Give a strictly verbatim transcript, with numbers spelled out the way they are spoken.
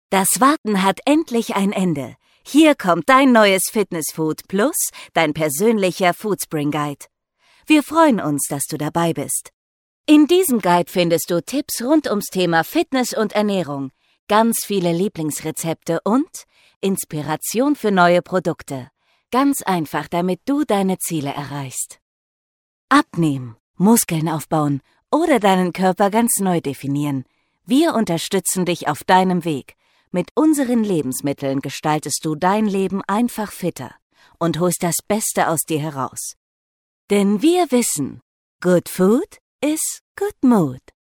Das Warten hat endlich ein Ende. Hier kommt dein neues Fitnessfood Plus, dein persönlicher Foodspring Guide. Wir freuen uns, dass du dabei bist. In diesem Guide findest du Tipps rund ums Thema Fitness und Ernährung, ganz viele Lieblingsrezepte und Inspiration für neue Produkte. Ganz einfach, damit du deine Ziele erreichst. Abnehmen, Muskeln aufbauen oder deinen Körper ganz neu definieren. Wir unterstützen dich auf deinem Weg. Mit unseren Lebensmitteln gestaltest du dein Leben einfach fitter und holst das Beste aus dir heraus. Denn wir wissen, good food is good mood.